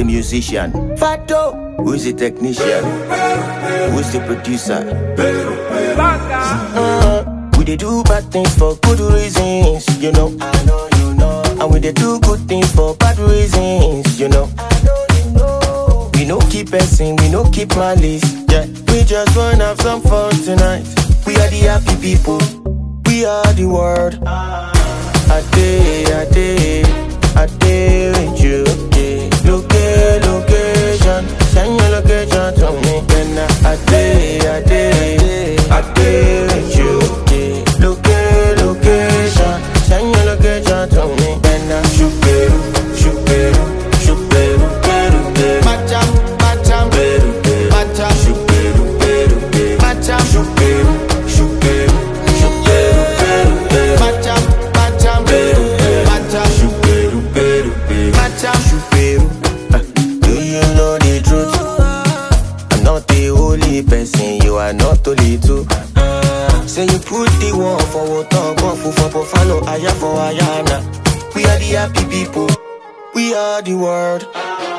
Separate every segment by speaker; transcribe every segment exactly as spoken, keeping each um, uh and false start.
Speaker 1: musician? Fato, who is the technician? Who is the producer? Uh, we dey do bad things for good reasons, you know. I know you know. And we dey do good things for bad reasons, you know. I know you know. We no keep passing, we no keep malice. Yeah, we just wanna have some fun tonight. We are the happy people. We are the world. I day, I day, I day with you. Yeah. Loca, location, send your location to me. Then I day, I day, I day with you. Yeah. Loca, location, send your location to me. Then I shoot beru, shoot beru, shoot beru, beru, beru. Macham, macham, beru, beru, macham, shoot beru, beru, beru, macham, shoot beru, shoot beru, shoot beru, beru, beru. Macham, macham, beru, beru, macham, shoot beru, beru, beru, macham, shoot beru. Uh, Do you know the truth? I'm not the only person, you are not only two. Say you put the one for water, one for for follow, aya for ayana. We are the happy people, we are the world.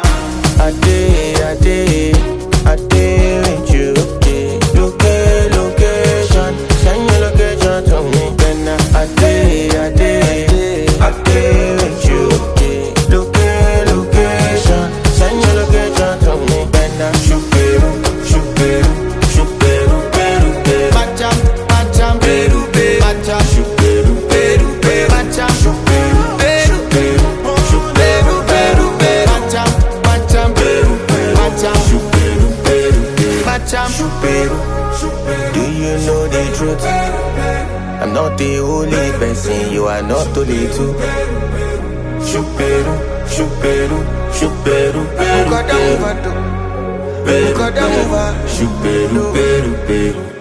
Speaker 1: I day, I day, I day with you. Yeah. Loca, location, send your location to me. Then I day, I day, I day with you. Yeah. Loca, location, send your location to me. Then I shoot beru, shoot beru, shoot beru, beru, beru. Macham, macham, beru, beru, macham, shoot beru, beru, beru, macham, shoot beru, beru, beru, shoot beru, beru, beru, macham, macham, beru, beru, macham, shoot beru, beru, beru, macham, shoot beru. Do you know the truth? I'm not the only person, you are not only two. Shoot beru, shoot beru, shoot beru, beru, beru, beru, beru, shoot beru, beru, beru.